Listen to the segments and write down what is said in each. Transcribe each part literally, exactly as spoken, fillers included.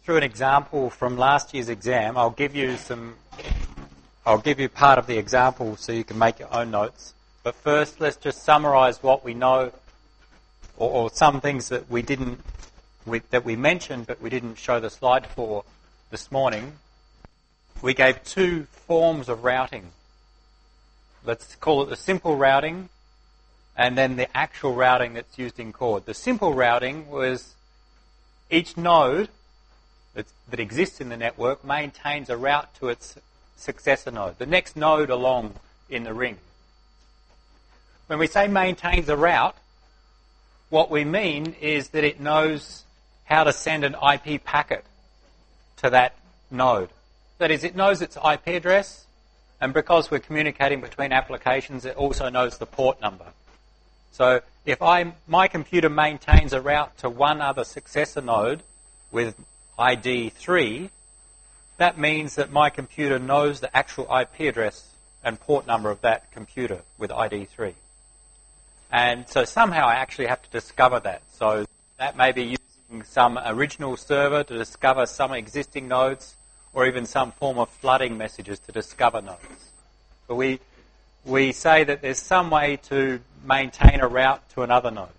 through an example from last year's exam. I'll give you some, I'll give you part of the example so you can make your own notes. But first, let's just summarise what we know, or, or some things that we didn't, we, that we mentioned but we didn't show the slide for this morning. We gave two forms of routing. Let's call it the simple routing and then the actual routing that's used in Chord. The simple routing was each node that's, that exists in the network maintains a route to its successor node, the next node along in the ring. When we say maintains a route, what we mean is that it knows how to send an I P packet to that node. That is, it knows its I P address, and because we're communicating between applications, it also knows the port number. So if I, my computer maintains a route to one other successor node with I D three, that means that my computer knows the actual I P address and port number of that computer with I D three. And so somehow I actually have to discover that. So that may be using some original server to discover some existing nodes, or even some form of flooding messages to discover nodes. But we we say that there's some way to maintain a route to another node.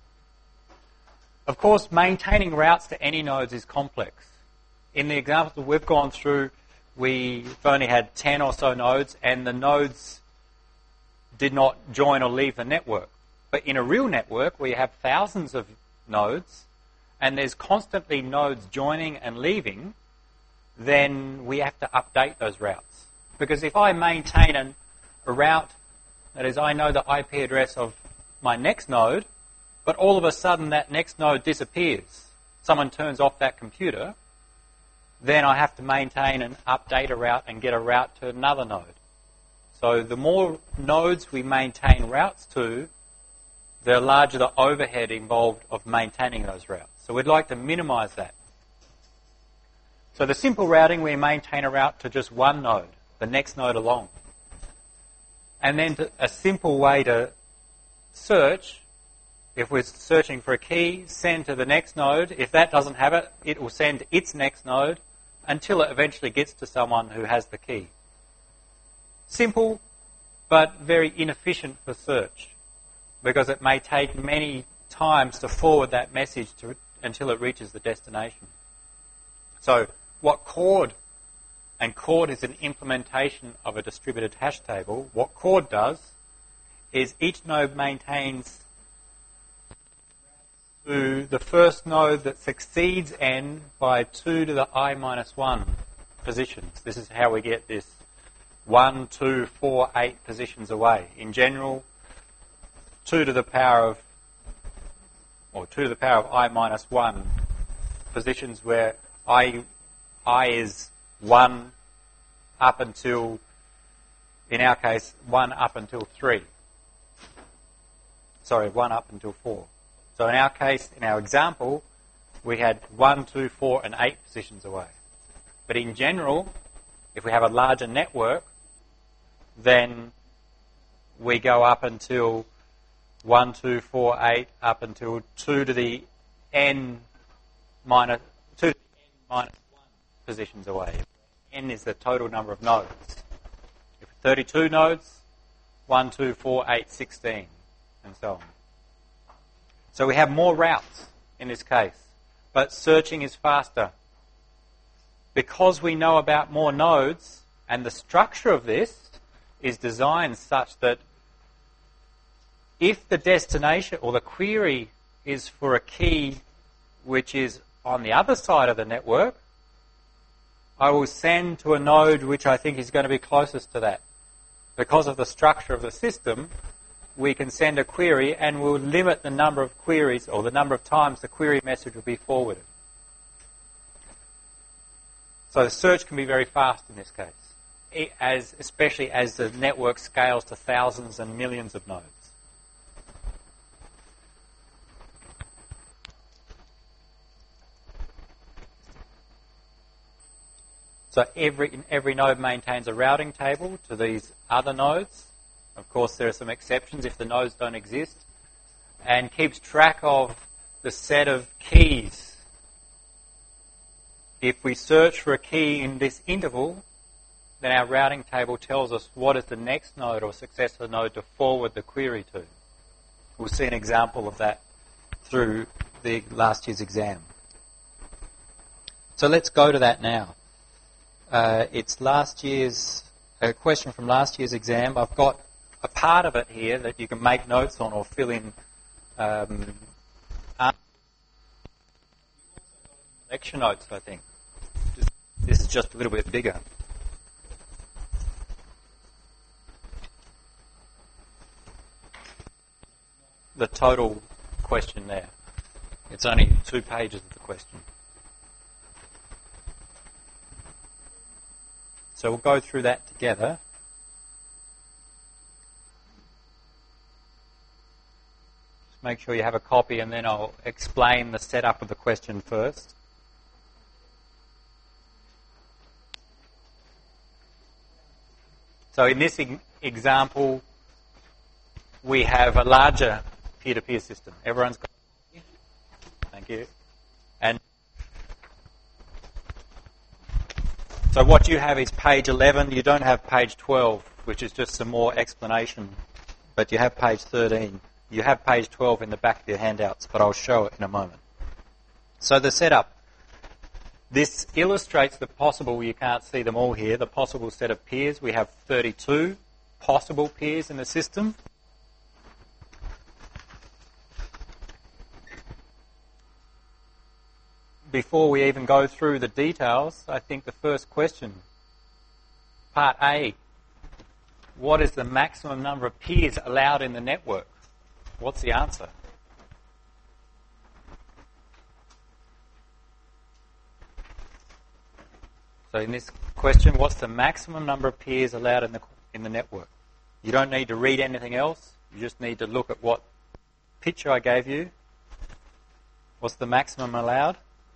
Of course, maintaining routes to any nodes is complex. In the examples that we've gone through, we've only had ten or so nodes, and the nodes did not join or leave the network. But in a real network, we have thousands of nodes, and there's constantly nodes joining and leaving, then we have to update those routes. Because if I maintain an, a route, that is, I know the I P address of my next node, but all of a sudden that next node disappears, someone turns off that computer, then I have to maintain and update a route and get a route to another node. So the more nodes we maintain routes to, the larger the overhead involved of maintaining those routes. So we'd like to minimize that. So the simple routing, we maintain a route to just one node, the next node along. And then to, a simple way to search, if we're searching for a key, send to the next node. If that doesn't have it, it will send its next node until it eventually gets to someone who has the key. Simple, but very inefficient for search, because it may take many times to forward that message to, until it reaches the destination. So what Chord, and Chord is an implementation of a distributed hash table, what Chord does is each node maintains to the first node that succeeds n by two to the I minus one positions. This is how we get this one, two, four, eight positions away. In general, two to the power of, or two to the power of I minus one positions where I, I is one up until, in our case, one up until three. Sorry, one up until four. So in our case, in our example, we had one, two, four, and eight positions away. But in general, if we have a larger network, then we go up until one, two, four, eight, up until two to the n minus two to the n minus one positions away. N is the total number of nodes. If thirty-two nodes, one, two, four, eight, sixteen, and so on. So we have more routes in this case, but searching is faster. Because we know about more nodes, and the structure of this is designed such that if the destination or the query is for a key which is on the other side of the network, I will send to a node which I think is going to be closest to that. Because of the structure of the system, we can send a query and we'll limit the number of queries or the number of times the query message will be forwarded. So the search can be very fast in this case, as, especially as the network scales to thousands and millions of nodes. So every, every node maintains a routing table to these other nodes. Of course, there are some exceptions if the nodes don't exist, and keeps track of the set of keys if we search for a key in this interval, then our routing table tells us what is the next node or successor node to forward the query to. We'll see an example of that through the last year's exam. So let's go to that now. Uh, it's last year's, a question from last year's exam. I've got a part of it here that you can make notes on or fill in um, lecture notes, I think. This is just a little bit bigger. The total question there. It's only two pages of the question. So we'll go through that together. Just make sure you have a copy, and then I'll explain the setup of the question first. So in this e- example, we have a larger peer-to-peer system. Everyone's got it? Thank you. And so what you have is page eleven. You don't have page twelve, which is just some more explanation, but you have page thirteen. You have page twelve in the back of your handouts, but I'll show it in a moment. So the setup. This illustrates the possible, you can't see them all here, the possible set of peers. We have thirty-two possible peers in the system. Before we even go through the details, I think the first question, part A, what is the maximum number of peers allowed in the network? What's the answer? So in this question, what's the maximum number of peers allowed in the in the network? You don't need to read anything else. You just need to look at what picture I gave you. What's the maximum allowed?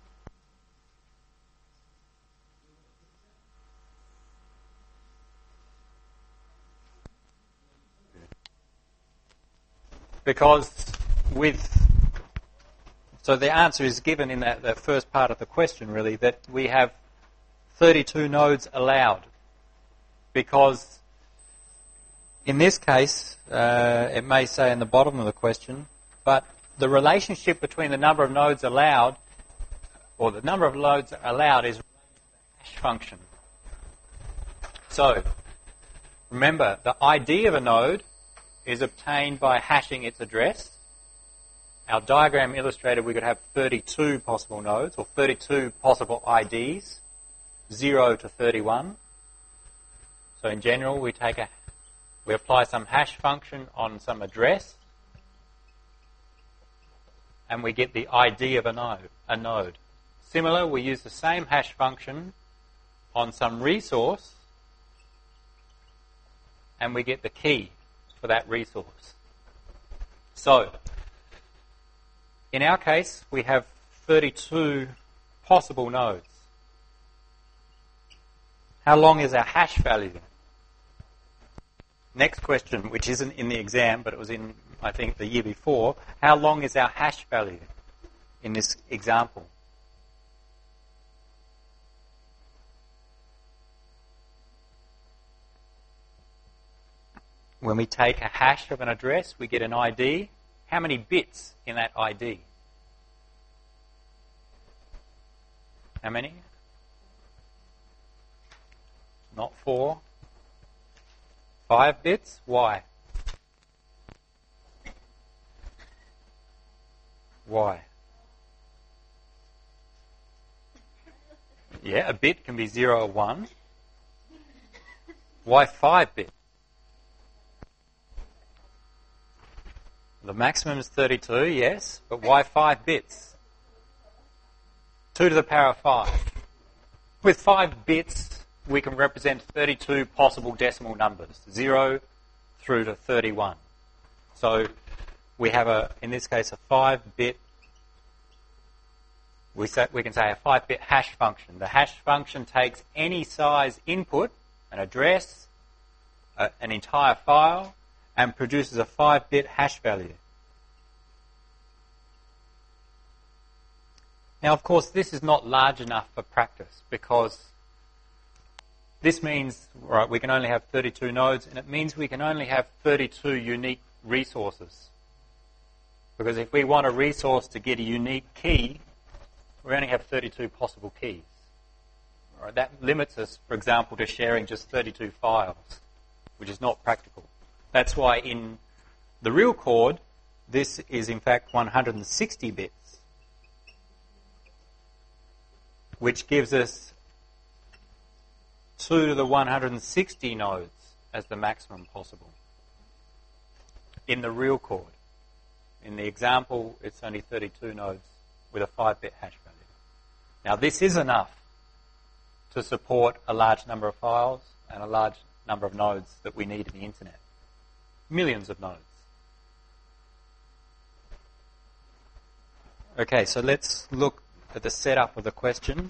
Because with, so the answer is given in that, that first part of the question, really, that we have thirty-two nodes allowed. Because in this case, uh, it may say in the bottom of the question, but the relationship between the number of nodes allowed, or the number of nodes allowed, is a hash function. So, remember, the I D of a node is obtained by hashing its address. Our diagram illustrated we could have thirty-two possible nodes, or thirty-two possible I Ds, zero to thirty-one. So in general, we take a, we apply some hash function on some address, and we get the I D of a node. A node. Similar, we use the same hash function on some resource, and we get the key for that resource. So, in our case, we have thirty-two possible nodes. How long is our hash value? Next question, which isn't in the exam, but it was in, I think, the year before. How long is our hash value in this example? When we take a hash of an address, we get an I D. How many bits in that I D? How many? Not four. Five bits? Why? Why? Yeah, a bit can be zero or one. Why five bits? The maximum is thirty-two, yes, but why five bits? two to the power of five. With five bits, we can represent thirty-two possible decimal numbers, zero through to thirty-one. So we have, a, in this case, a five-bit, we, say, we can say a five-bit hash function. The hash function takes any size input, an address, a, an entire file, and produces a five-bit hash value. Now, of course, this is not large enough for practice because this means, right, we can only have thirty-two nodes, and it means we can only have thirty-two unique resources. Because if we want a resource to get a unique key, we only have thirty-two possible keys. Right, that limits us, for example, to sharing just thirty-two files, which is not practical. That's why in the real chord, this is in fact one hundred sixty bits, which gives us two to the one hundred sixty nodes as the maximum possible in the real chord. In the example, it's only thirty-two nodes with a five bit hash value. Now, this is enough to support a large number of files and a large number of nodes that we need in the internet. Millions of nodes. Okay, so let's look at the setup of the question.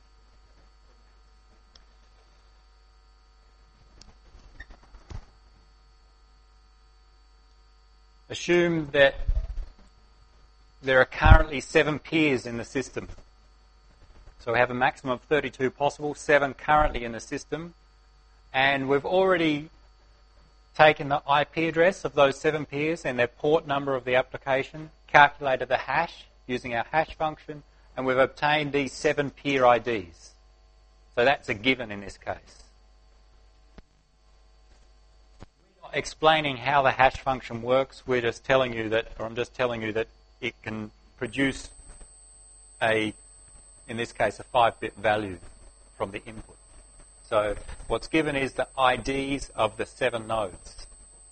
Assume that there are currently seven peers in the system. So we have a maximum of thirty-two possible, seven currently in the system, and we've already taken the I P address of those seven peers and their port number of the application, calculated the hash using our hash function, and we've obtained these seven peer I Ds. So that's a given in this case. We're not explaining how the hash function works, we're just telling you that, or I'm just telling you that it can produce a, in this case, a five bit value from the input. So what's given is the I Ds of the seven nodes.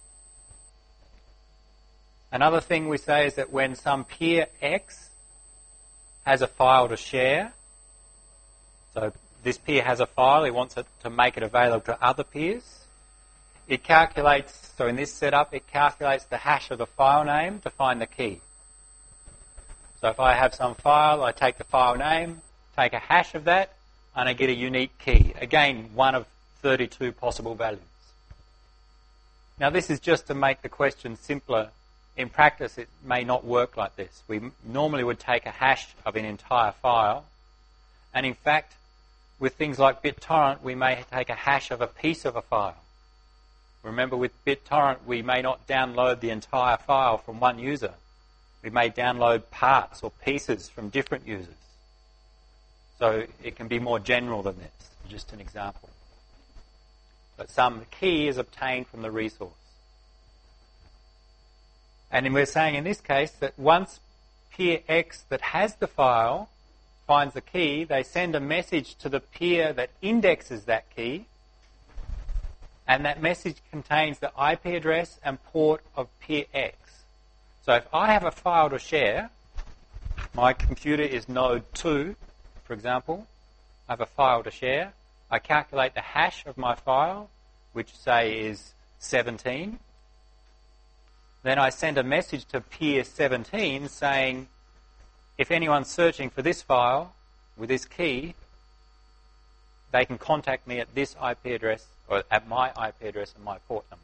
Another thing we say is that when some peer X has a file to share, so this peer has a file, he wants it to make it available to other peers, it calculates, so in this setup, it calculates the hash of the file name to find the key. So if I have some file, I take the file name, take a hash of that, and I get a unique key. Again, one of thirty-two possible values. Now this is just to make the question simpler. In practice, it may not work like this. We normally would take a hash of an entire file, and in fact, with things like BitTorrent, we may take a hash of a piece of a file. Remember, with BitTorrent, we may not download the entire file from one user. We may download parts or pieces from different users. So it can be more general than this, just an example. But some key is obtained from the resource. And we're saying in this case that once peer X that has the file finds the key, they send a message to the peer that indexes that key, and that message contains the I P address and port of peer X. So if I have a file to share, my computer is node two, for example, I have a file to share, I calculate the hash of my file, which say is seventeen. Then I send a message to peer seventeen saying, if anyone's searching for this file with this key, they can contact me at this I P address, or at my I P address and my port number.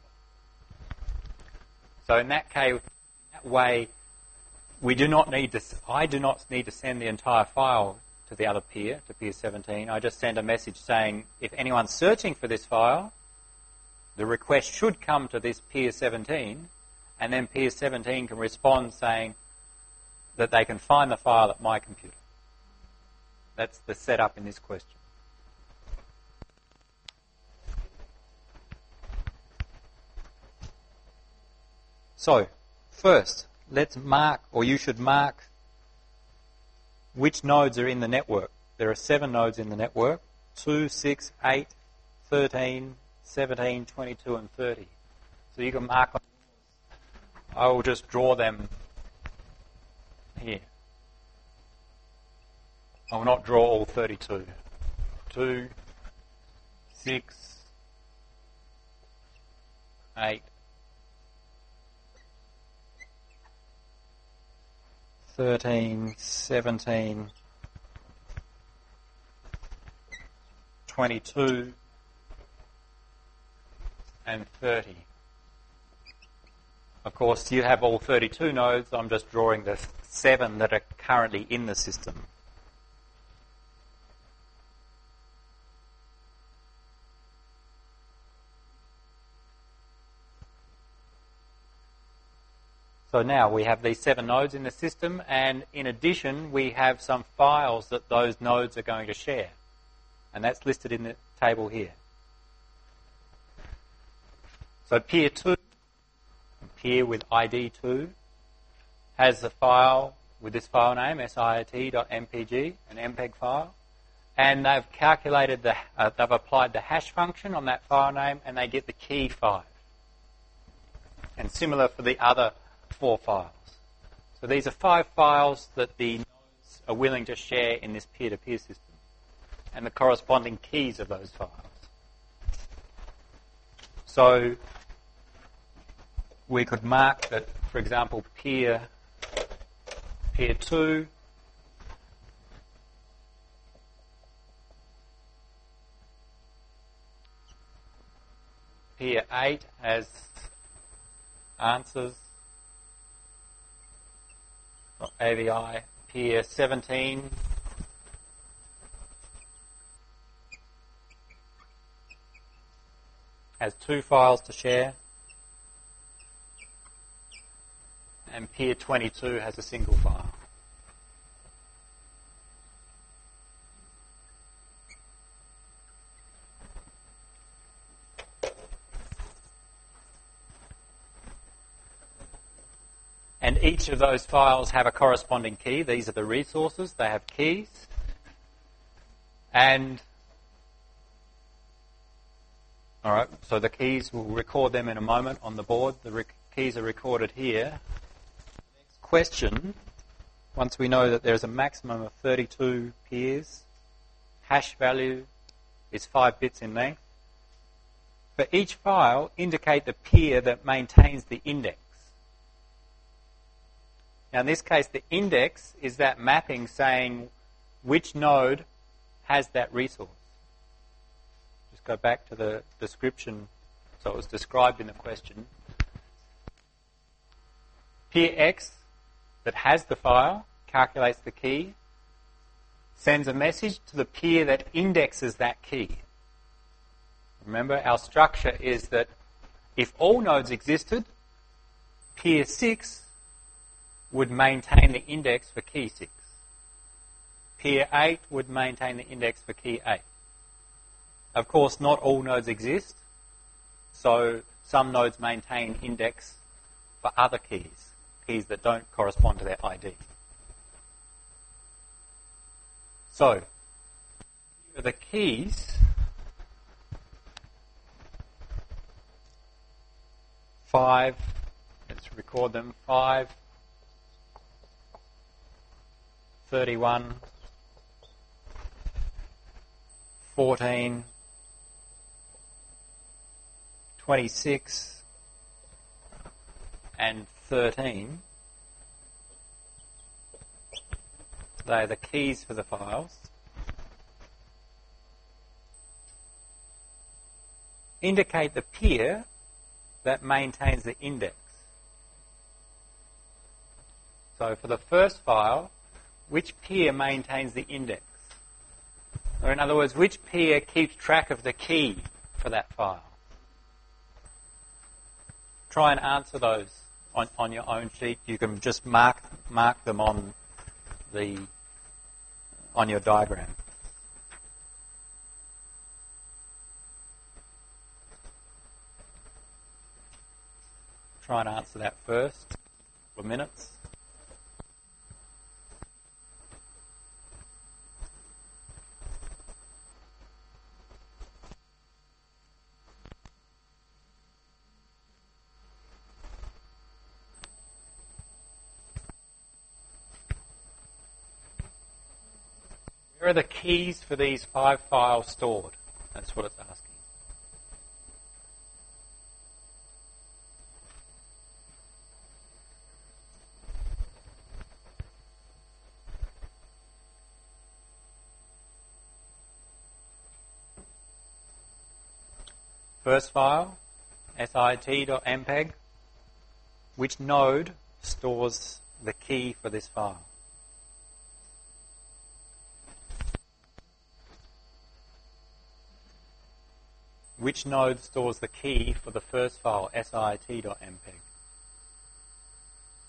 So in that case, that way, we do not need to, I do not need to send the entire file to the other peer, to peer seventeen. I just send a message saying, if anyone's searching for this file, the request should come to this peer seventeen, and then peer seventeen can respond saying that they can find the file at my computer. That's the setup in this question. So, first, let's mark, or you should mark, which nodes are in the network. There are seven nodes in the network, two, six, eight, thirteen, seventeen, twenty-two, and thirty. So you can mark on. I will just draw them here. I will not draw all thirty-two. two, six, eight, thirteen, seventeen, twenty-two, and thirty. Of course, you have all thirty-two nodes. I'm just drawing the seven that are currently in the system. So now we have these seven nodes in the system, and in addition we have some files that those nodes are going to share. And that's listed in the table here. So peer two, peer with I D two, has a file with this file name, sit dot m p g, an M P E G file. And they've calculated the, uh, they've applied the hash function on that file name, and they get the key five. And similar for the other four files. So these are five files that the nodes are willing to share in this peer-to-peer system, and the corresponding keys of those files. So we could mark that, for example, peer, peer two peer eight has answers A V I. Peer seventeen has two files to share, and peer twenty-two has a single file. And each of those files have a corresponding key. These are the resources. They have keys. And, all right, so the keys, we'll record them in a moment on the board. The rec- keys are recorded here. Next question, once we know that there's a maximum of thirty-two peers, hash value is five bits in length. For each file, indicate the peer that maintains the index. Now, in this case, the index is that mapping saying which node has that resource. Just go back to the description, so it was described in the question. Peer X that has the file calculates the key, sends a message to the peer that indexes that key. Remember, our structure is that if all nodes existed, peer six would maintain the index for key six. Peer eight would maintain the index for key eight. Of course, not all nodes exist, so some nodes maintain index for other keys, keys that don't correspond to their I D. So, here are the keys. Five, let's record them, five, thirty-one, fourteen, twenty-six, and thirteen. They are the keys for the files. Indicate the peer that maintains the index. So for the first file, which peer maintains the index? Or in other words, which peer keeps track of the key for that file? Try and answer those on, on your own sheet. You can just mark mark them on the on your diagram. Try and answer that first. A couple of minutes. Where are the keys for these five files stored? That's what it's asking. First file, sit dot m p e g. Which node stores the key for this file? Which node stores the key for the first file, sit dot m p e g?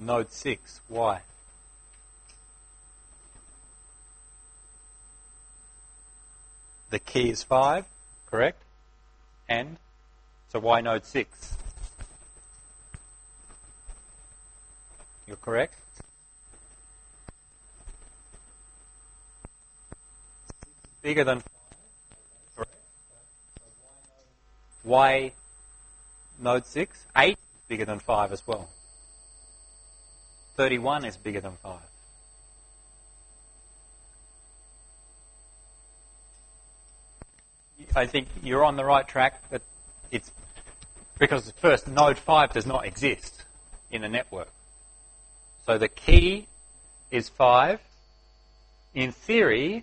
node six. Why? The key is five, correct? And so why node six? You're correct? Bigger than five. Correct. Why node six? eight is bigger than five as well. thirty-one is bigger than five. I think you're on the right track, but it's because first, node five does not exist in the network. So the key is five. In theory,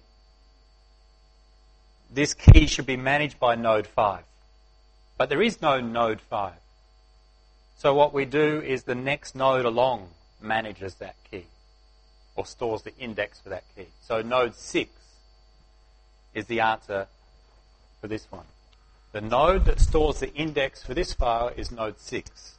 this key should be managed by node five. But there is no node five. So what we do is the next node along manages that key or stores the index for that key. So node six is the answer for this one. The node that stores the index for this file is node six.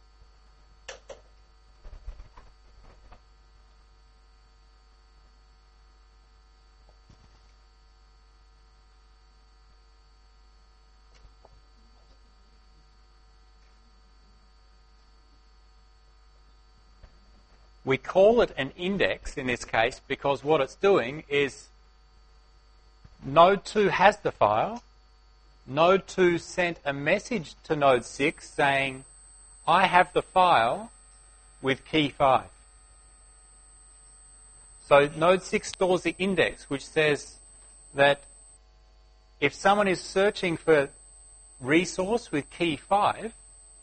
We call it an index in this case because what it's doing is node two has the file. Node two sent a message to node six saying, I have the file with key five. So node six stores the index, which says that if someone is searching for resource with key five,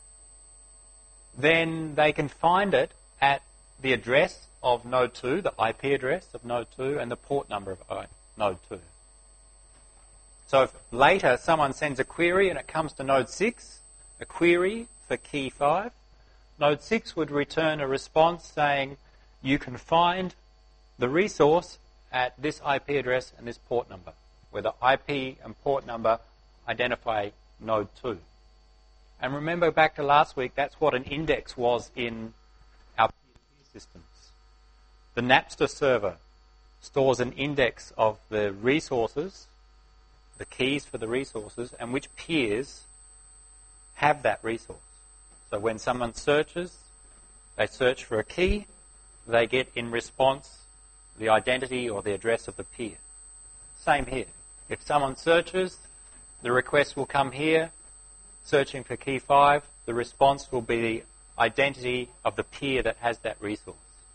then they can find it at the address of node two, the I P address of node two, and the port number of node two. So if later someone sends a query and it comes to node six, a query for key five, node six would return a response saying you can find the resource at this I P address and this port number, where the I P and port number identify node two. And remember back to last week, that's what an index was in our P two P systems. The Napster server stores an index of the resources, the keys for the resources, and which peers have that resource. So when someone searches, they search for a key, they get in response the identity or the address of the peer. Same here. If someone searches, the request will come here, searching for key five, the response will be the identity of the peer that has that resource.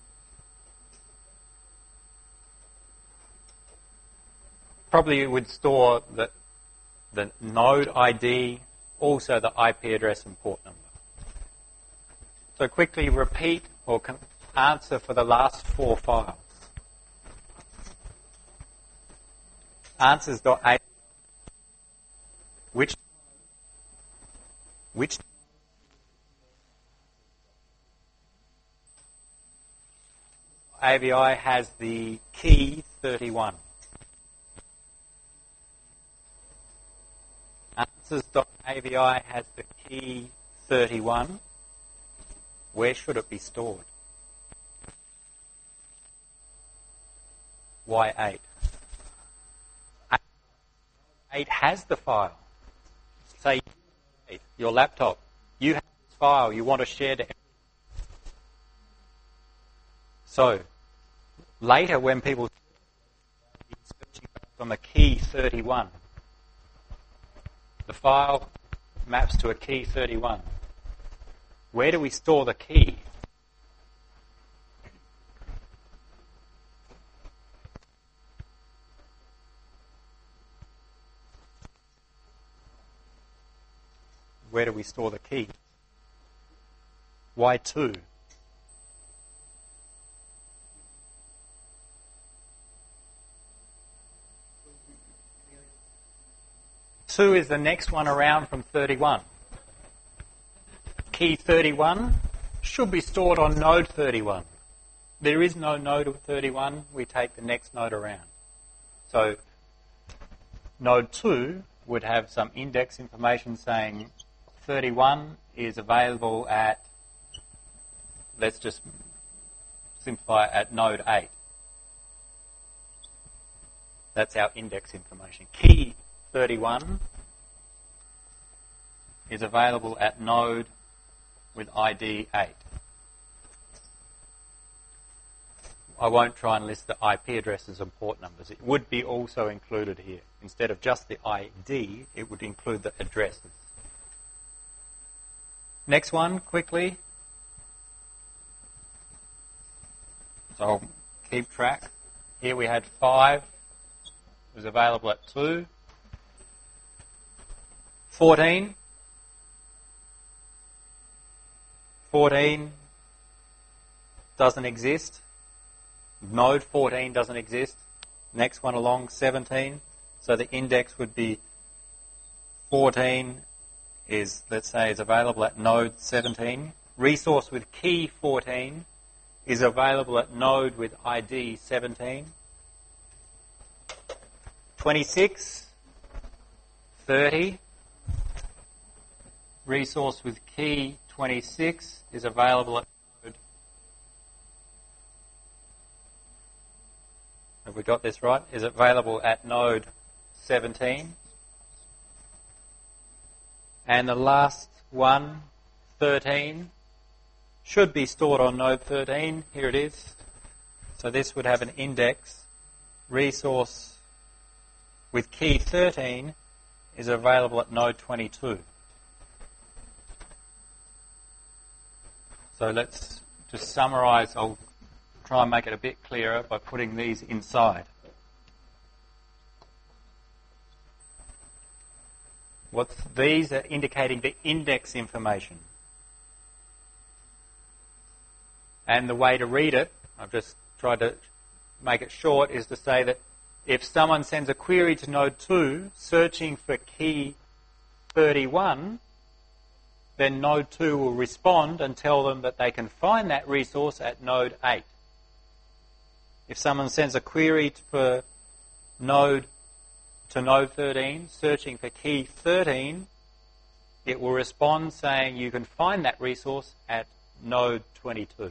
Probably you would store the, the node I D, also the I P address and port number. So quickly repeat or answer for the last four files. Answers.a which which A V I has the key thirty-one. Answers.avi has the key thirty-one. Where should it be stored? Why eight? eight has the file. Say your laptop. You have this file. You want to share to. So later, when people searching on the key thirty-one. The file maps to a key thirty-one. Where do we store the key? Where do we store the key? Why two? two is the next one around from thirty-one. Key thirty-one should be stored on node thirty-one. There is no node of thirty-one. We take the next node around. So node two would have some index information saying thirty-one is available at, let's just simplify at node eight. That's our index information. Key thirty-one is available at node with I D eight. I won't try and list the I P addresses and port numbers. It would be also included here. Instead of just the I D, it would include the addresses. Next one, quickly. So I'll keep track. Here we had five. It was available at two. fourteen. fourteen doesn't exist. Node fourteen doesn't exist. Next one along, seventeen. So the index would be fourteen is, let's say, is available at node seventeen. Resource with key fourteen is available at node with I D seventeen. twenty-six, thirty. Resource with key twenty-six is available at node. Have we got this right? Is available at node seventeen. And the last one, thirteen, should be stored on node thirteen. Here it is. So this would have an index. Resource with key thirteen is available at node twenty-two. So let's just summarize. I'll try and make it a bit clearer by putting these inside. What's these are indicating the index information. And the way to read it, I've just tried to make it short, is to say that if someone sends a query to node two searching for key thirty-one, then node two will respond and tell them that they can find that resource at node eight. If someone sends a query for node to node thirteen searching for key thirteen, it will respond saying you can find that resource at node twenty-two.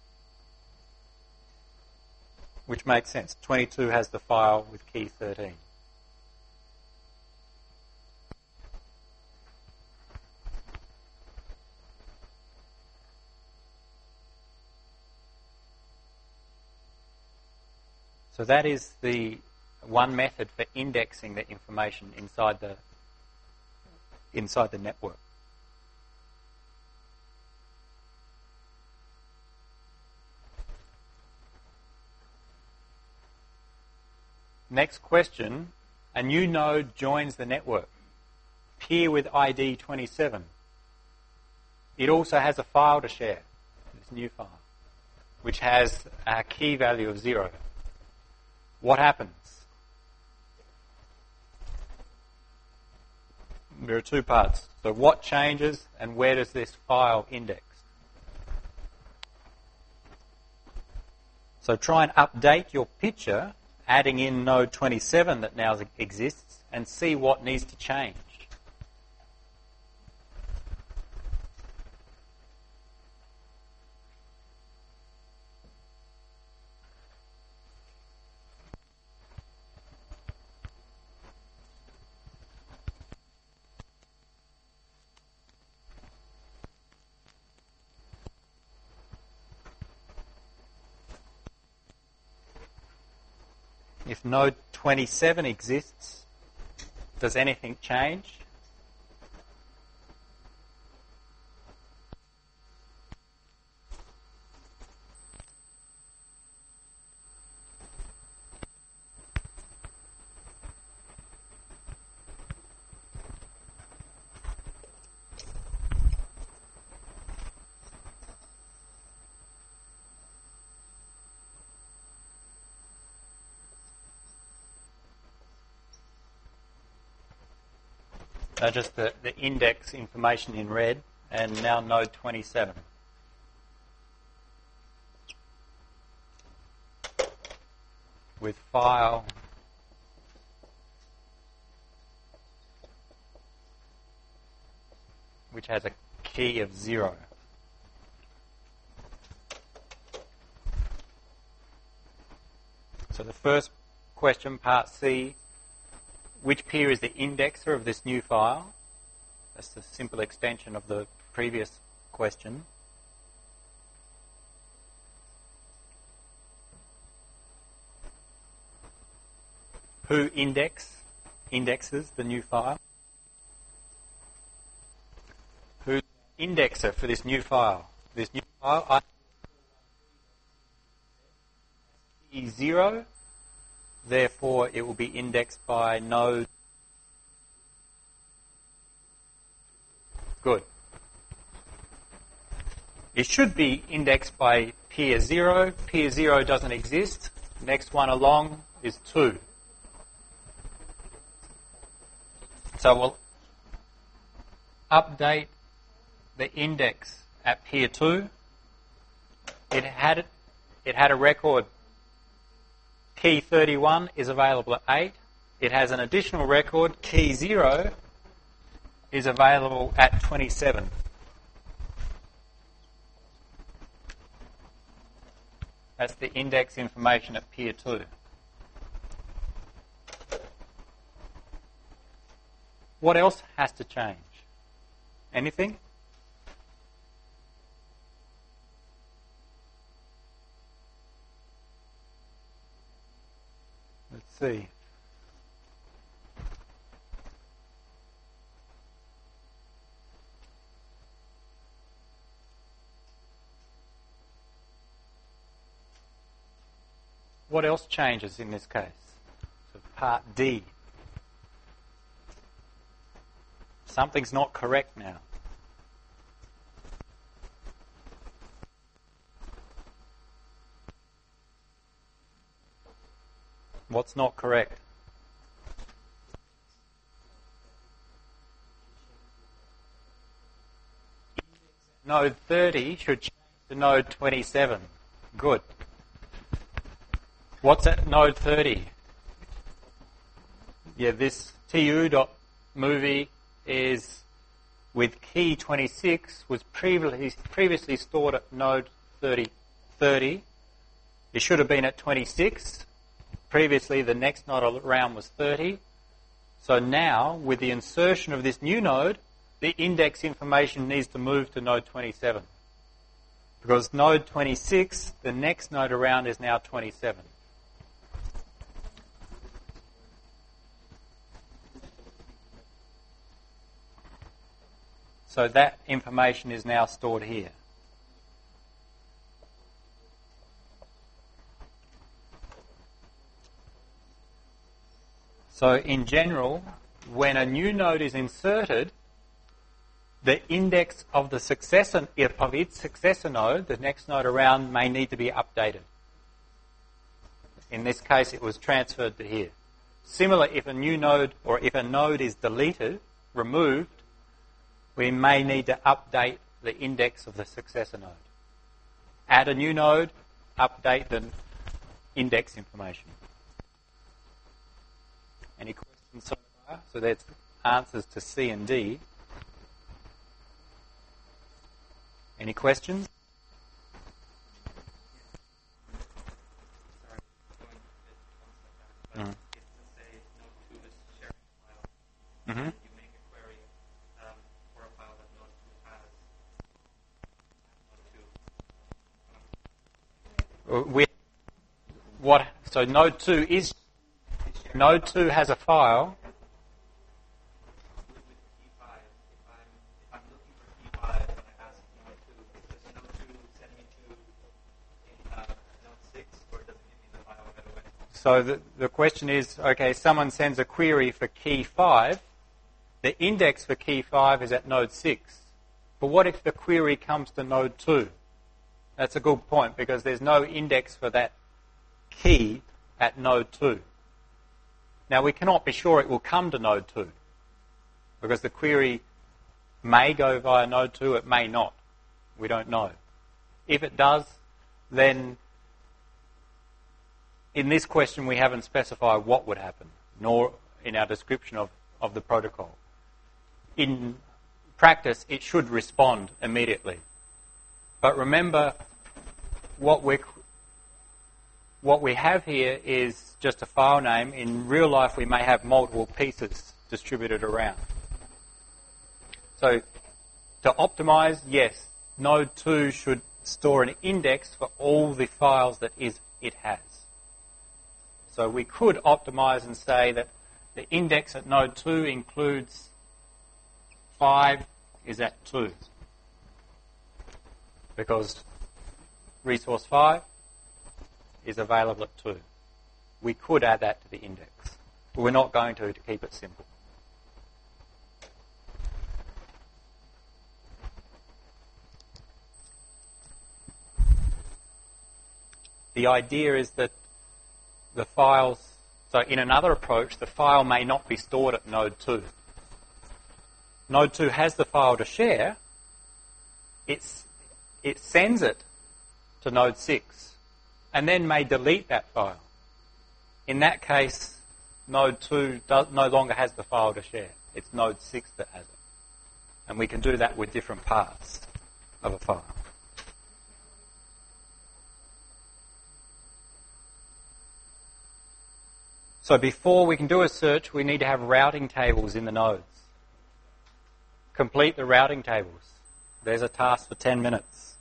Which makes sense. twenty-two has the file with key thirteen. So that is the one method for indexing the information inside the inside the network. Next question, a new node joins the network. Peer with I D twenty-seven. It also has a file to share, this new file, which has a key value of zero. What happens? There are two parts. So what changes and where does this file index? So try and update your picture, adding in node twenty-seven that now exists, and see what needs to change. If node twenty-seven exists, does anything change? Uh, just the, the index information in red, and now node twenty-seven. With file which has a key of zero. So the first question, part C, which peer is the indexer of this new file? That's the simple extension of the previous question. Who index, indexes the new file? Who's the indexer for this new file? This new file, I key zero, therefore it will be indexed by node. Good. It should be indexed by peer zero. Peer zero doesn't exist. Next one along is two. So we'll update the index at peer two. It had it had a record key thirty-one is available at eight. It has an additional record, key zero is available at twenty-seven. That's the index information at peer two. What else has to change? Anything? Let's see. What else changes in this case? So part D. Something's not correct now. What's not correct? Node thirty should change to node twenty-seven. Good. What's at node thirty? Yeah, this tu.movie is with key twenty-six was previously previously stored at node thirty. thirty. It should have been at twenty-six. Previously, the next node around was thirty. So now, with the insertion of this new node, the index information needs to move to node twenty-seven. Because node twenty-six, the next node around is now twenty-seven. So that information is now stored here. So in general, when a new node is inserted, the index of the successor of its successor node, the next node around, may need to be updated. In this case, it was transferred to here. Similar, if a new node or if a node is deleted, removed, we may need to update the index of the successor node. Add a new node, update the index information. Any questions so far? So that's answers to C and D. Any questions? Mm. Mm-hmm. We, what, so node two is, node two has a file. So the, the question is, okay, someone sends a query for key five. The index for key five is at node six. But what if the query comes to node two? That's a good point, because there's no index for that key at node two. Now, we cannot be sure it will come to node two, because the query may go via node two, it may not. We don't know. If it does, then in this question we haven't specified what would happen, nor in our description of, of the protocol. In practice, it should respond immediately. But remember, what we're what we have here is just a file name. In real life, we may have multiple pieces distributed around. So to optimize, yes, Node two should store an index for all the files that is it has. So we could optimize and say that the index at Node two includes five is at two, because resource five is available at two. We could add that to the index, but we're not going to to keep it simple. The idea is that the files, so in another approach, the file may not be stored at Node two. Node two has the file to share. It's, it sends it to Node six and then may delete that file. In that case, Node two does, no longer has the file to share. It's Node six that has it. And we can do that with different parts of a file. So before we can do a search, we need to have routing tables in the nodes. Complete the routing tables. There's a task for ten minutes.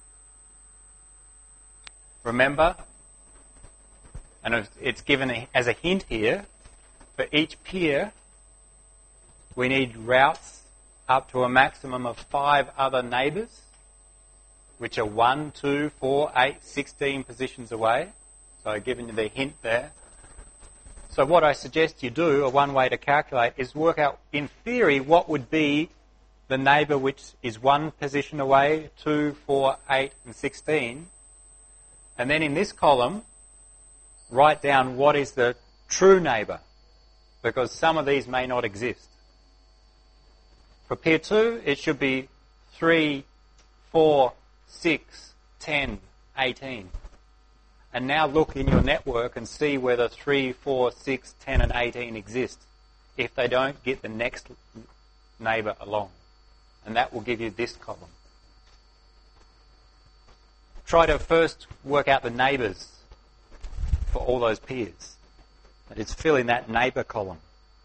Remember, and it's given as a hint here, for each peer, we need routes up to a maximum of five other neighbours, which are one, two, four, eight, sixteen positions away. So I've given you the hint there. So what I suggest you do, or one way to calculate, is work out, in theory, what would be the neighbour which is one position away, two, four, eight, and sixteen. And then in this column, write down what is the true neighbour, because some of these may not exist. For peer two, it should be three, four, six, ten, eighteen. And now look in your network and see whether three, four, six, ten, and eighteen exist. If they don't, get the next neighbour along. And that will give you this column. Try to first work out the neighbours for all those peers. That is, fill in that neighbour column.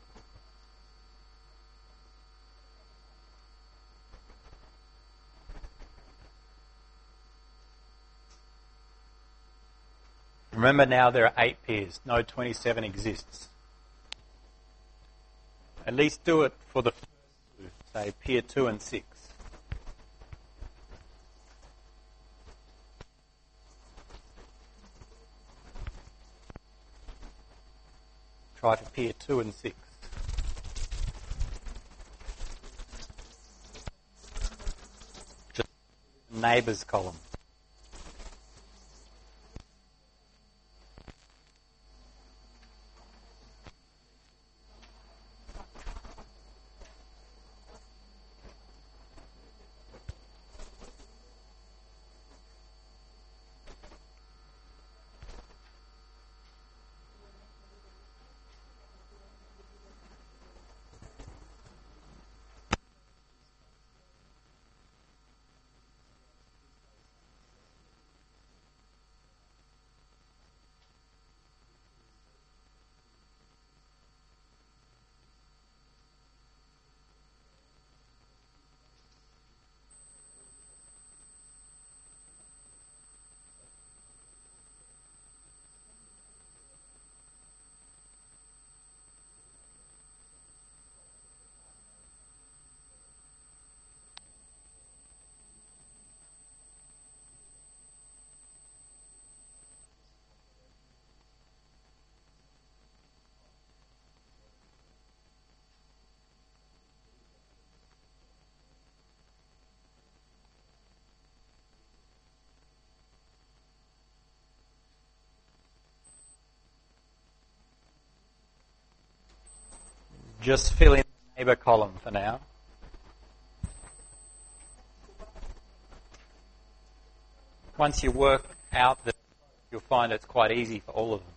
Remember now there are eight peers. Node twenty-seven exists. At least do it for the first two, say peer two and six. Try for peer two and six. Just neighbours column. Just fill in the neighbour column for now. Once you work out that, you'll find it's quite easy for all of them.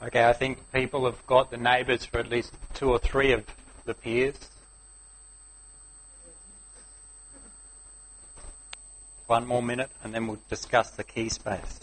Okay, I think people have got the neighbours for at least two or three of the peers. One more minute and then we'll discuss the key space.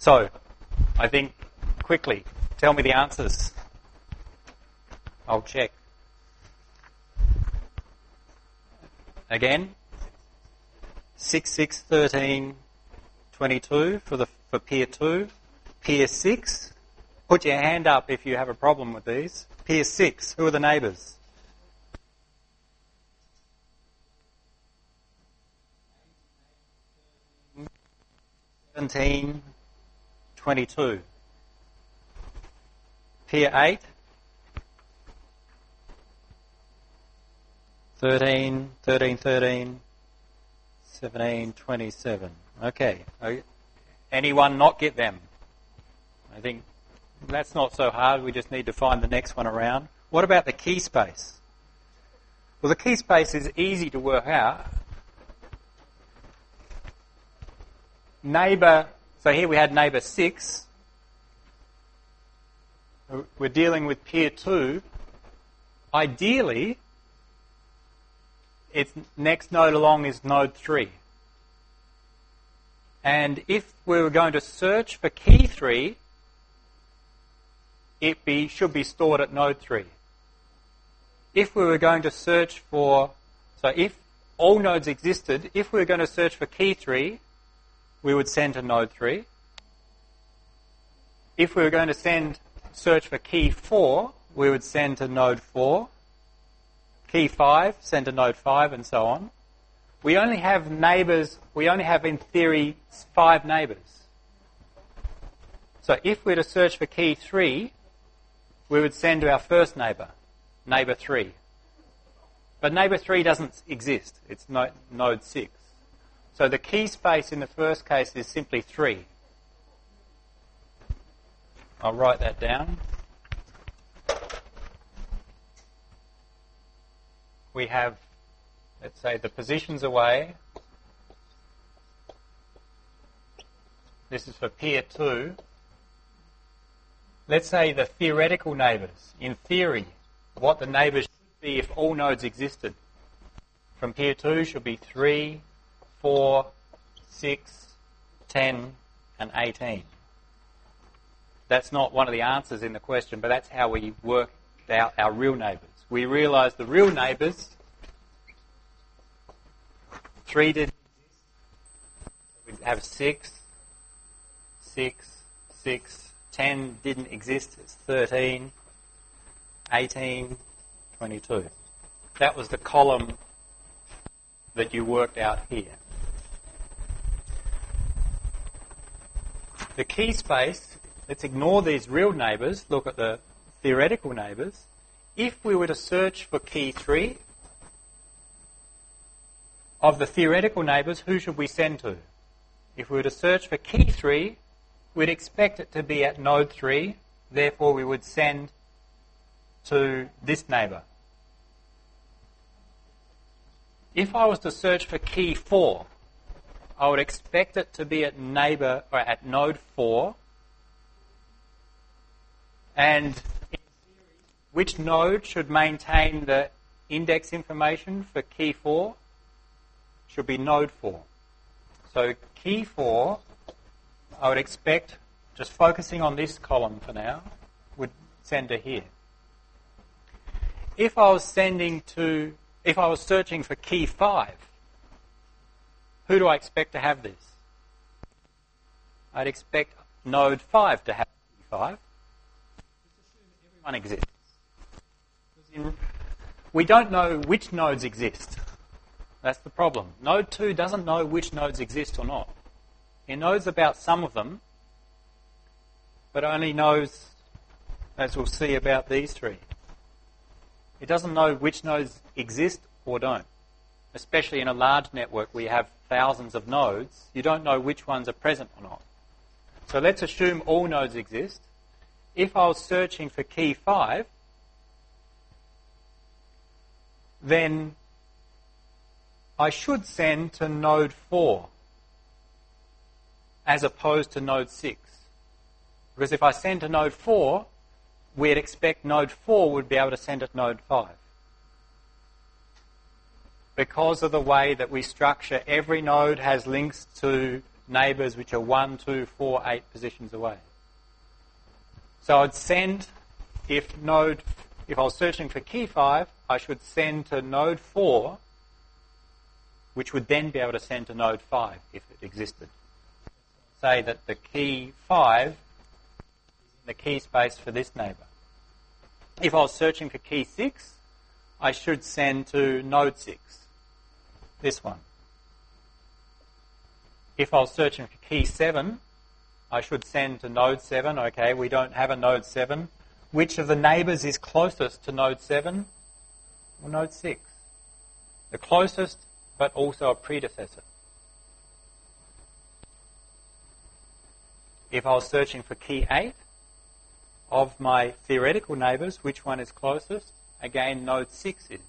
So, I think, quickly, tell me the answers. I'll check. Again, six, six, thirteen, twenty-two for the for peer two. Peer six, put your hand up if you have a problem with these. Peer six, who are the neighbours? seventeen, twenty-two. Peer eight, thirteen, thirteen, thirteen, seventeen, twenty-seven. Okay. Anyone not get them? I think that's not so hard. We just need to find the next one around. What about the key space? Well, the key space is easy to work out. Neighbour, so here we had neighbour six. We're dealing with peer two. Ideally, its next node along is node three. And if we were going to search for key three, it be, should be stored at node three. If we were going to search for, so if all nodes existed, if we were going to search for key three, we would send to node three. If we were going to send search for key four, we would send to node four. Key five, send to node five, and so on. We only have neighbours, we only have in theory five neighbours. So if we were to search for key three, we would send to our first neighbour, neighbour three. But neighbour three doesn't exist, it's no, node six. So the key space in the first case is simply three. I'll write that down. We have, let's say, the positions away. This is for peer two. Let's say the theoretical neighbours. In theory, what the neighbours should be if all nodes existed from peer two should be three, four, six, ten, and eighteen. That's not one of the answers in the question, but that's how we worked out our real neighbours. We realised the real neighbours, three didn't exist. We'd have six, six, six, ten didn't exist. It's thirteen, eighteen, twenty-two. That was the column that you worked out here. The key space, let's ignore these real neighbours, look at the theoretical neighbours. If we were to search for key three, of the theoretical neighbours, who should we send to? If we were to search for key three, we'd expect it to be at node three, therefore we would send to this neighbour. If I was to search for key four, I would expect it to be at neighbour or at node four. And in theory, which node should maintain the index information for key four? Should be node four. So key four, I would expect, just focusing on this column for now, would send to here. If I was sending to, if I was searching for key five, who do I expect to have this? I'd expect node five to have key five. Everyone exists. We don't know which nodes exist. That's the problem. Node two doesn't know which nodes exist or not. It knows about some of them, but only knows, as we'll see, about these three. It doesn't know which nodes exist or don't. Especially in a large network where you have thousands of nodes, you don't know which ones are present or not. So let's assume all nodes exist. If I was searching for key five, then I should send to node four as opposed to node six. Because if I send to node four, we'd expect node four would be able to send at node five. Because of the way that we structure, every node has links to neighbours which are one, two, four, eight positions away. So I'd send, if node, if I was searching for key five, I should send to node four, which would then be able to send to node five if it existed. Say that the key five is in the key space for this neighbour. If I was searching for key six, I should send to node six, this one. If I was searching for key seven, I should send to node seven. Okay, we don't have a node seven. Which of the neighbours is closest to node seven? Well, node six. The closest, but also a predecessor. If I was searching for key eight, of my theoretical neighbours, which one is closest? Again, node six is.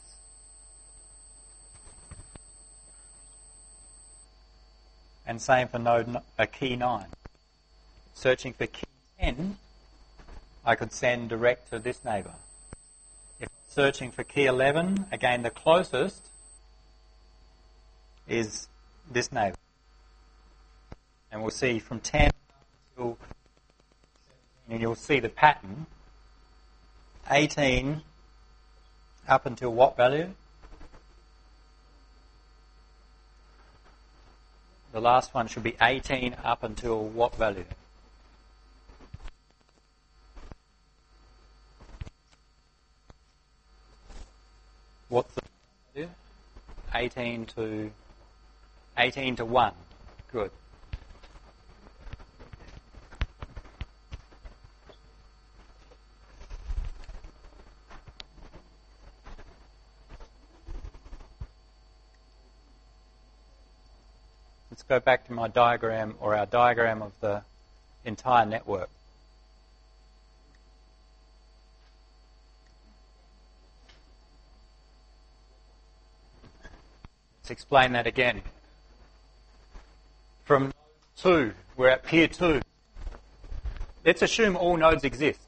And same for node uh, key nine. Searching for key ten, I could send direct to this neighbour. If I'm searching for key eleven, again the closest is this neighbour. And we'll see from ten until seventeen, and you'll see the pattern. eighteen up until what value? The last one should be eighteen up until what value? What's the value? eighteen to eighteen to one. Good. Let's go back to my diagram, or our diagram of the entire network. Let's explain that again. From node two, we're at peer two. Let's assume all nodes exist,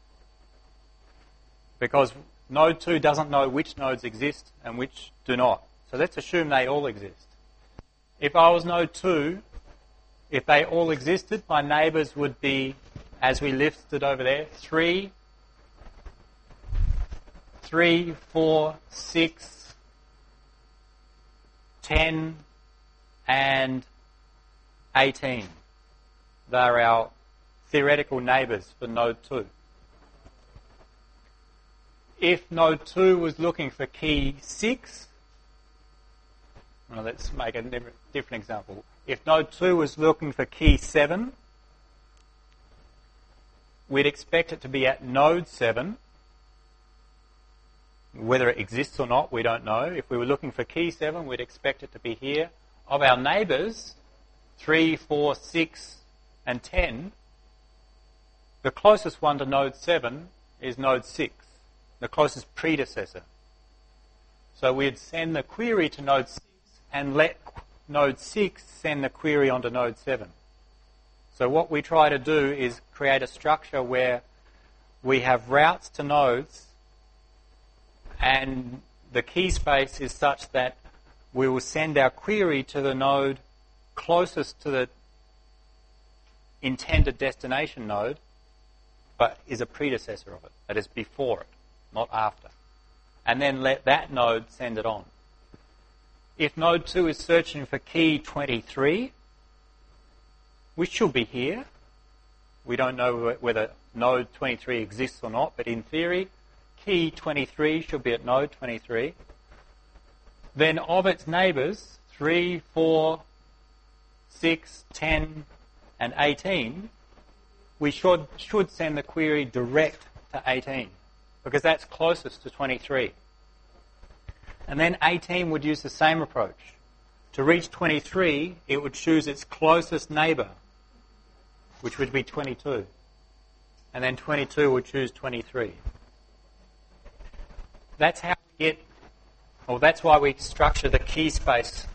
because node two doesn't know which nodes exist and which do not. So let's assume they all exist. If I was node two, if they all existed, my neighbours would be, as we listed over there, three, three, four, six, ten, and eighteen. They're our theoretical neighbours for node two. If node two was looking for key six, well, let's make a different example. If node two was looking for key seven, we'd expect it to be at node seven. Whether it exists or not, we don't know. If we were looking for key seven, we'd expect it to be here. Of our neighbours, three, four, six, and ten, the closest one to node seven is node six, the closest predecessor. So we'd send the query to node six and let node six send the query onto node seven. So what we try to do is create a structure where we have routes to nodes, and the key space is such that we will send our query to the node closest to the intended destination node, but is a predecessor of it, that is before it, not after. And then let that node send it on. If node two is searching for key twenty-three, which should be here, we don't know whether node twenty-three exists or not, but in theory, key twenty-three should be at node twenty-three. Then of its neighbours, three, four, six, ten, and eighteen, we should, should send the query direct to eighteen, because that's closest to twenty-three. And then eighteen would use the same approach. To reach twenty-three, it would choose its closest neighbour, which would be twenty-two. And then twenty-two would choose twenty-three. That's how we get, or that's why we structure the key space.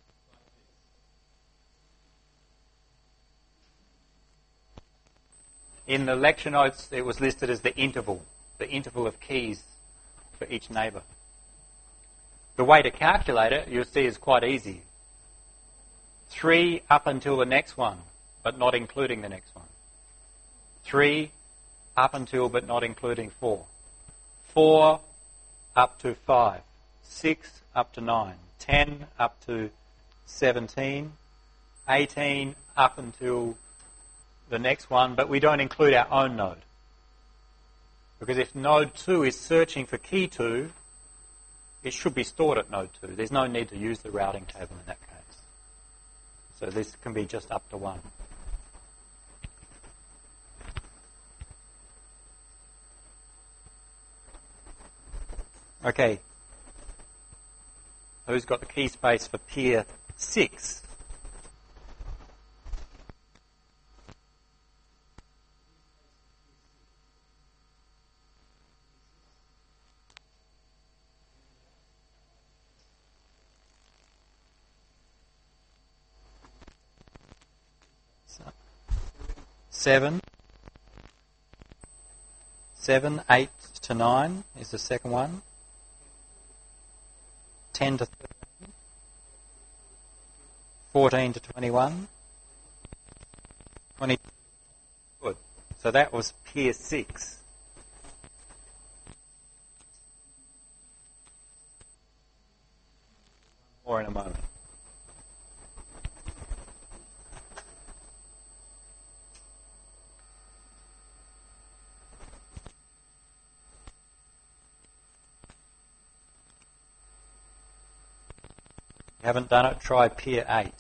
In the lecture notes, it was listed as the interval, the interval of keys for each neighbour. The way to calculate it, you'll see, is quite easy. three up until the next one, but not including the next one. three up until but not including four. four up to five. six up to nine. ten up to seventeen. eighteen up until the next one, but we don't include our own node. Because if node two is searching for key two, it should be stored at node two. There's no need to use the routing table in that case. So this can be just up to one. Okay. Who's got the key space for peer six? Seven. Seven, eight to nine is the second one. Ten to thirteen. Fourteen to twenty-one. Twenty. Good. So that was peer six. More in a moment. If you haven't done it, try peer eight.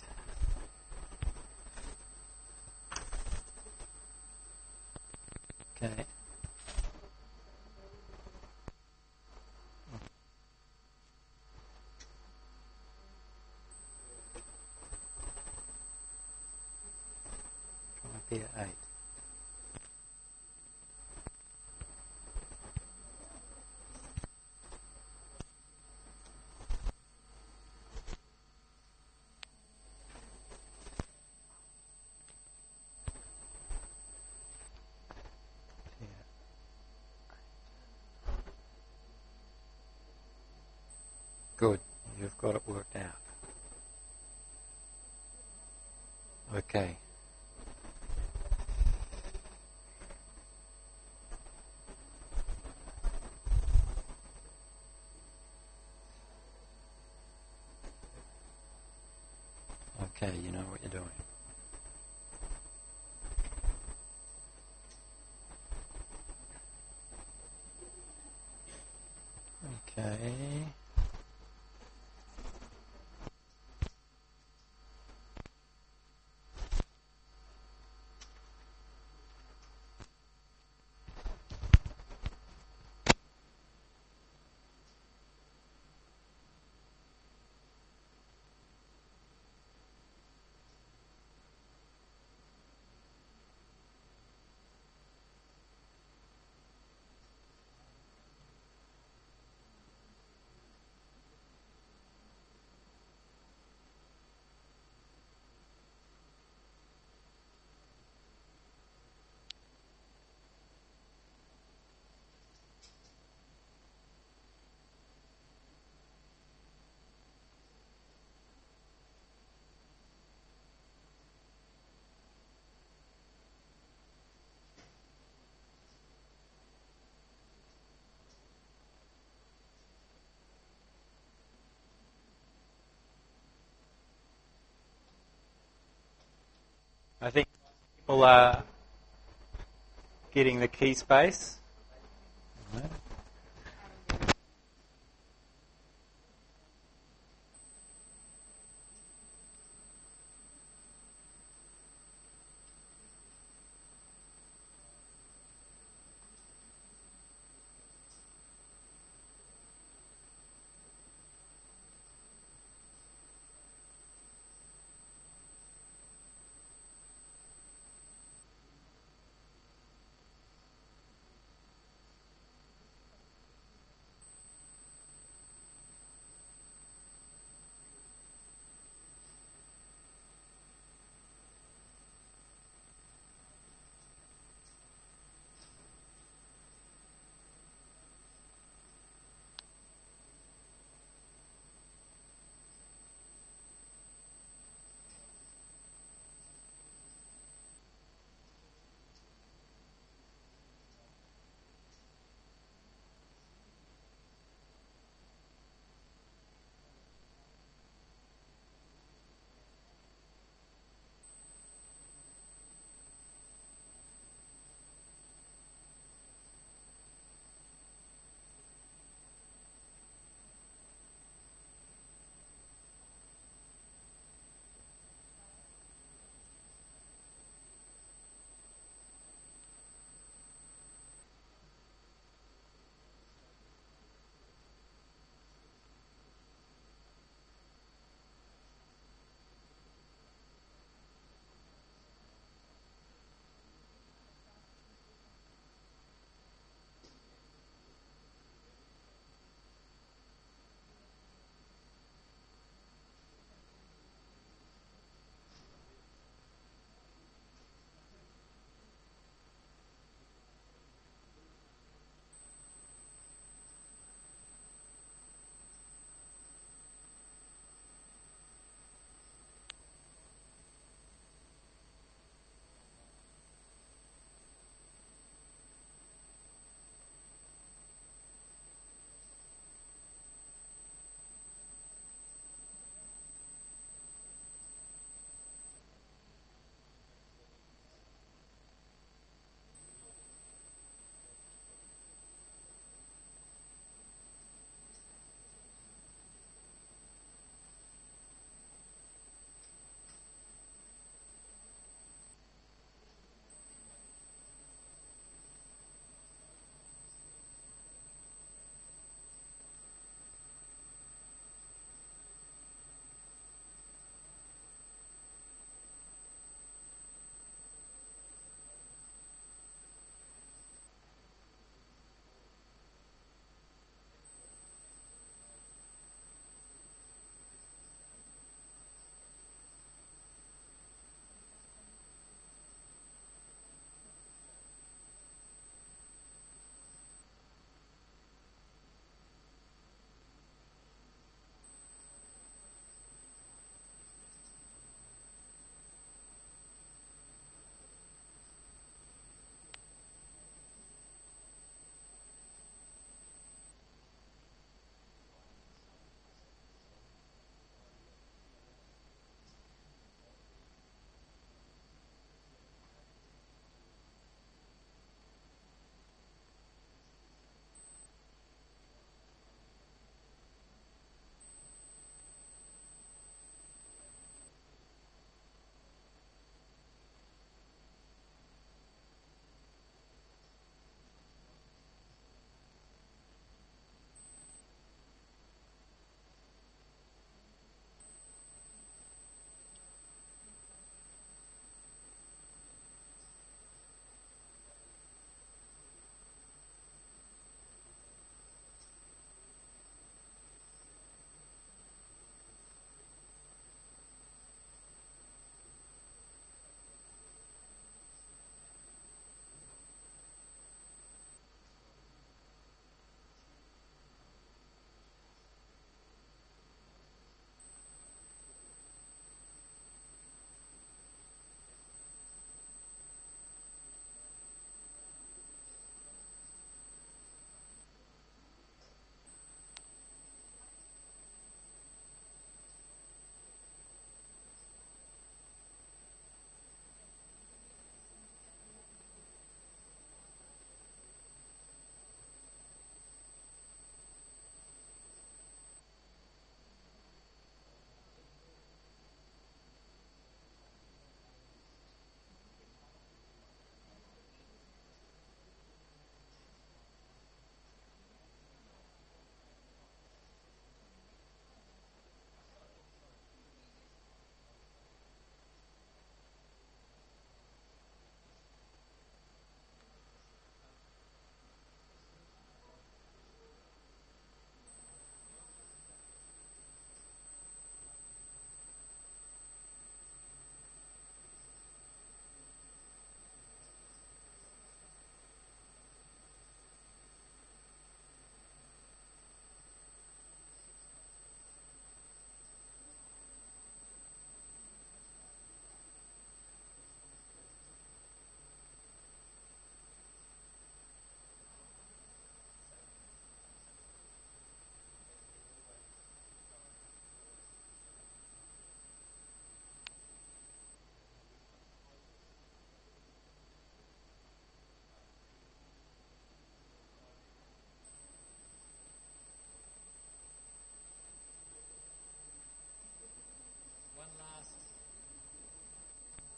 Okay. Try peer eight. Good. You've got it worked out. Okay. Okay, you know what you're doing. Okay. I think people are getting the key space.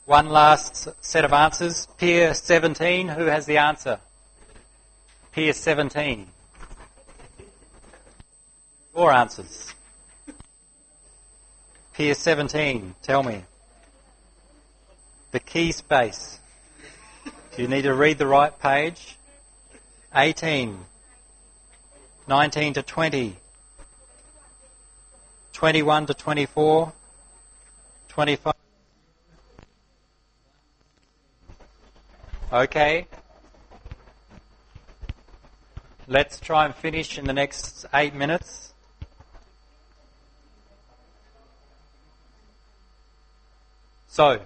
One last set of answers. Peer seventeen, who has the answer? Peer seventeen. Your answers. Peer seventeen, tell me. The key space. Do you need to read the right page? eighteen. nineteen to twenty. twenty-one to twenty-four. twenty-five. Okay. Let's try and finish in the next eight minutes. So,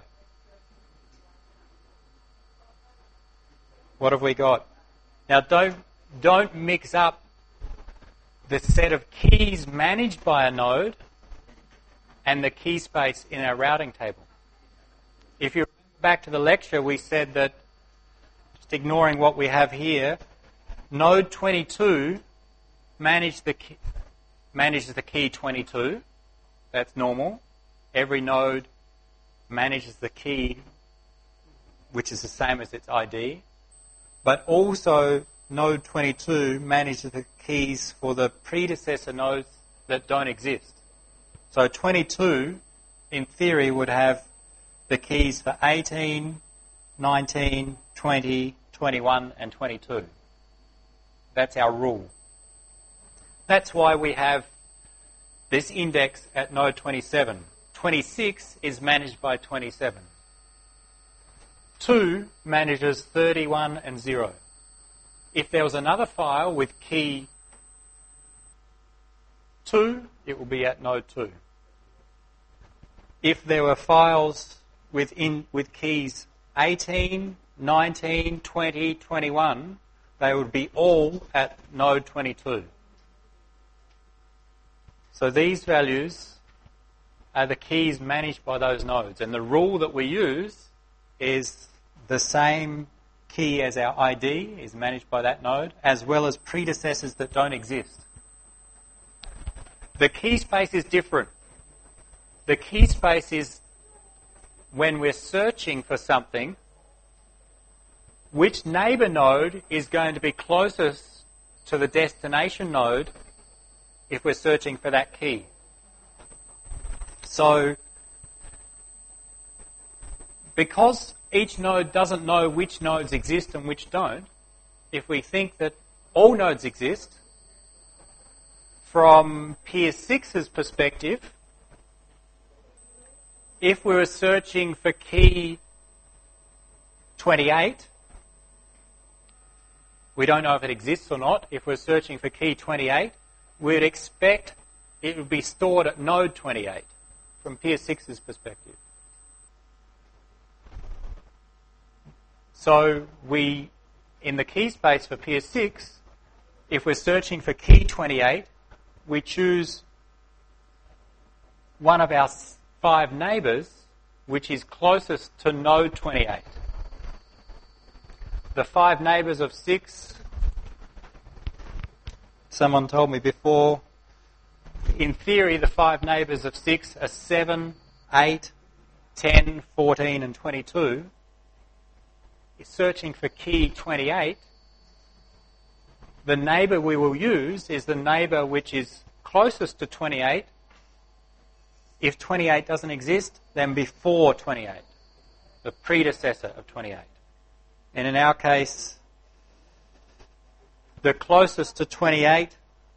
what have we got? Now, don't don't mix up the set of keys managed by a node and the key space in our routing table. If you remember back to the lecture, we said that, just ignoring what we have here, node twenty-two manage the key, manages the key twenty-two. That's normal. Every node manages the key, which is the same as its I D. But also, node twenty-two manages the keys for the predecessor nodes that don't exist. So twenty-two, in theory, would have the keys for eighteen, nineteen, twenty, twenty-one, and twenty-two. That's our rule. That's why we have this index at node twenty-seven. twenty-six is managed by twenty-seven. two manages thirty-one and zero. If there was another file with key two, it will be at node two. If there were files with, in, with keys eighteen, nineteen, twenty, twenty-one, they would be all at node twenty-two. So these values are the keys managed by those nodes. And the rule that we use is the same key as our I D is managed by that node, as well as predecessors that don't exist. The key space is different. The key space is when we're searching for something, which neighbour node is going to be closest to the destination node if we're searching for that key. So, because each node doesn't know which nodes exist and which don't, if we think that all nodes exist, from Peer six's perspective, if we were searching for key twenty-eight, we don't know if it exists or not. If we're searching for key twenty-eight, we'd expect it would be stored at node twenty-eight from Peer six's perspective. So we, in the key space for Peer six, if we're searching for key twenty-eight, we choose one of our five neighbours, which is closest to node twenty-eight. The five neighbours of six, someone told me before, in theory the five neighbours of six are seven, eight, ten, fourteen and twenty-two. Searching for key twenty-eight, the neighbour we will use is the neighbour which is closest to twenty-eight. If twenty-eight doesn't exist, then before twenty-eight, the predecessor of twenty-eight. And in our case, the closest to twenty-eight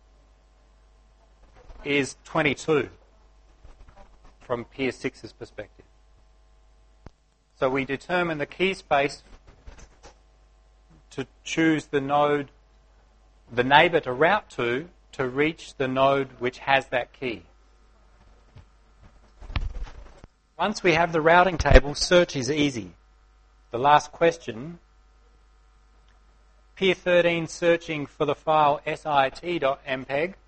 is twenty-two from Peer six's perspective. So we determine the key space to choose the node, the neighbour to route to, to reach the node which has that key. Once we have the routing table, search is easy. The last question, Peer thirteen searching for the file sit dot m p e g.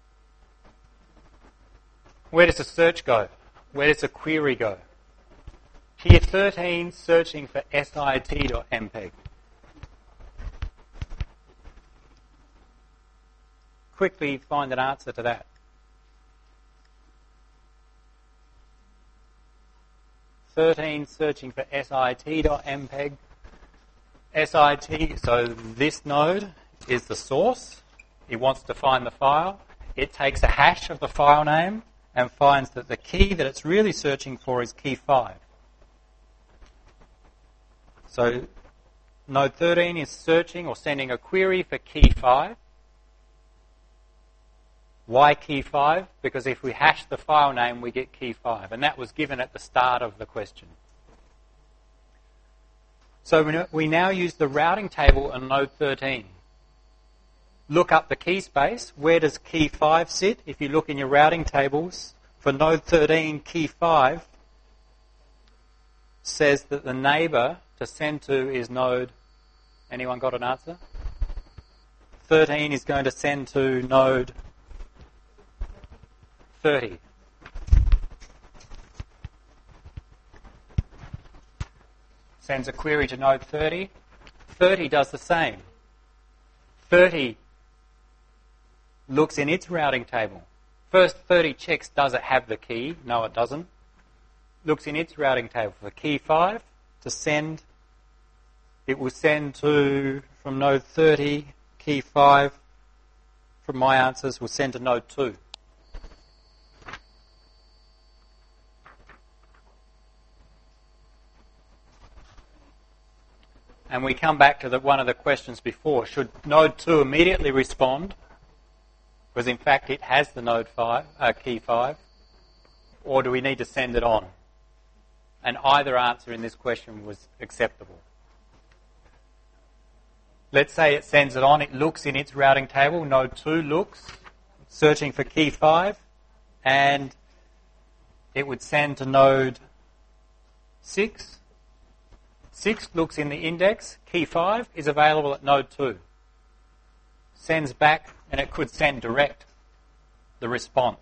Where does the search go? Where does the query go? Peer thirteen searching for sit dot m p e g. Quickly find an answer to that. thirteen searching for sit.mpeg. Sit, so this node is the source. It wants to find the file. It takes a hash of the file name and finds that the key that it's really searching for is key five. So node thirteen is searching or sending a query for key five. Why key five? Because if we hash the file name, we get key five. And that was given at the start of the question. So we now use the routing table on node thirteen. Look up the key space. Where does key five sit? If you look in your routing tables, for node thirteen, key five says that the neighbour to send to is node... Anyone got an answer? thirteen is going to send to node thirty. Sends a query to node thirty. thirty does the same. thirty looks in its routing table. First thirty checks, does it have the key? No, it doesn't. Looks in its routing table for key five to send. It will send to, from node thirty, key five, from my answers, will send to node two. And we come back to the, one of the questions before. Should node two immediately respond? Because in fact it has the node five, uh, key five. Or do we need to send it on? And either answer in this question was acceptable. Let's say it sends it on. It looks in its routing table. Node two looks, searching for key five. And it would send to node six. six looks in the index. Key five is available at node two. Sends back, and it could send direct the response,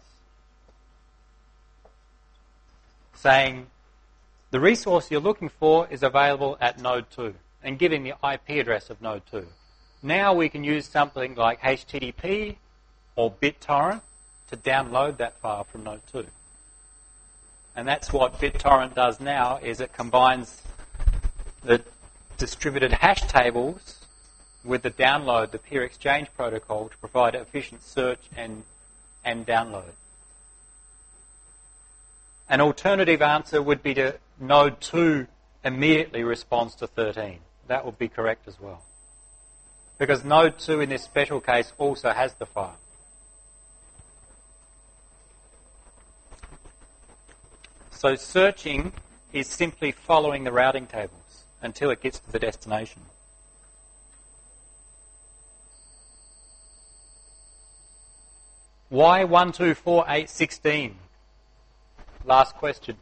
saying the resource you're looking for is available at node two, and giving the I P address of node two. Now we can use something like H T T P or BitTorrent to download that file from node two. And that's what BitTorrent does now, is it combines the distributed hash tables with the download, the peer exchange protocol, to provide efficient search and, and download. An alternative answer would be to node two immediately responds to thirteen. That would be correct as well. Because node two in this special case also has the file. So searching is simply following the routing tables until it gets to the destination. Why one, two, four, eight, sixteen? Last question.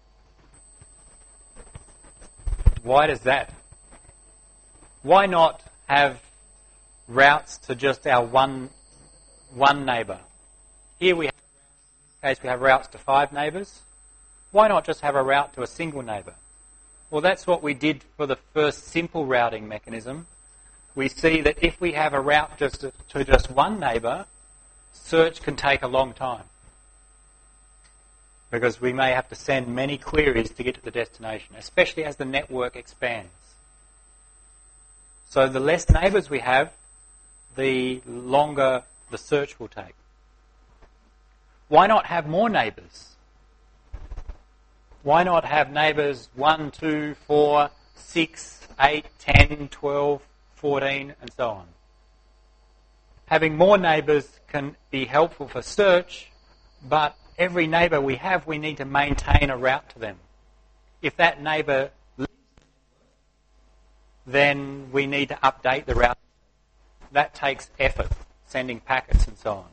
Why does that? Why not have routes to just our one one neighbour? Here we have, in this case we have routes to five neighbours. Why not just have a route to a single neighbour? Well, that's what we did for the first simple routing mechanism. We see that if we have a route just to, to just one neighbour, search can take a long time, because we may have to send many queries to get to the destination, especially as the network expands. So the less neighbours we have, the longer the search will take. Why not have more neighbours? Why not have neighbours one, two, four, six, eight, ten, twelve, fourteen, and so on? Having more neighbours can be helpful for search, but every neighbour we have, we need to maintain a route to them. If that neighbour leaves, then we need to update the route. That takes effort, sending packets and so on.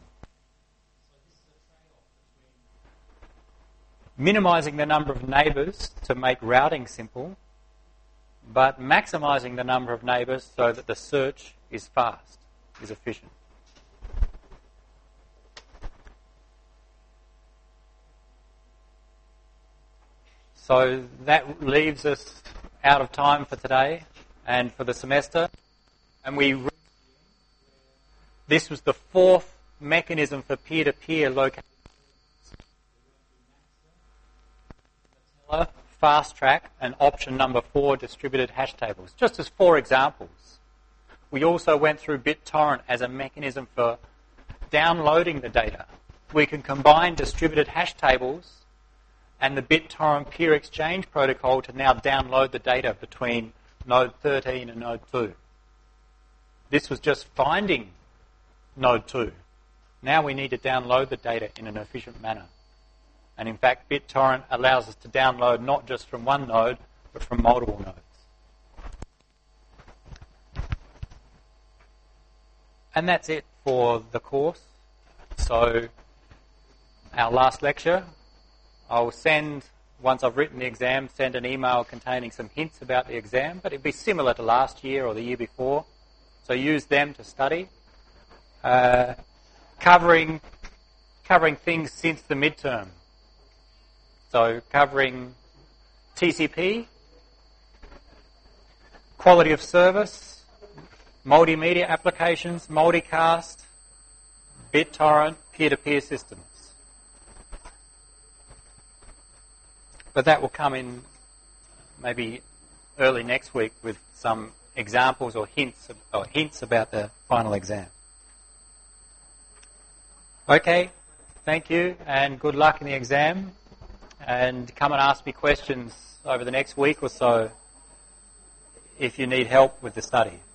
Minimising the number of neighbours to make routing simple, but maximising the number of neighbours so that the search is fast, is efficient. So that leaves us out of time for today and for the semester. And we this was the fourth mechanism for peer-to-peer location. Fast Track, and option number four, distributed hash tables, just as four examples. We also went through BitTorrent as a mechanism for downloading the data. We can combine distributed hash tables and the BitTorrent peer exchange protocol to now download the data between node thirteen and node two. This was just finding node two. Now we need to download the data in an efficient manner. And in fact, BitTorrent allows us to download not just from one node, but from multiple nodes. And that's it for the course. So our last lecture, I'll send, once I've written the exam, send an email containing some hints about the exam, but it'd be similar to last year or the year before. So use them to study. Uh, covering, covering things since the midterm. So covering T C P, quality of service, multimedia applications, multicast, BitTorrent, peer-to-peer systems. But that will come in maybe early next week with some examples or hints or hints about the final exam. Okay, thank you and good luck in the exam. And come and ask me questions over the next week or so if you need help with the study.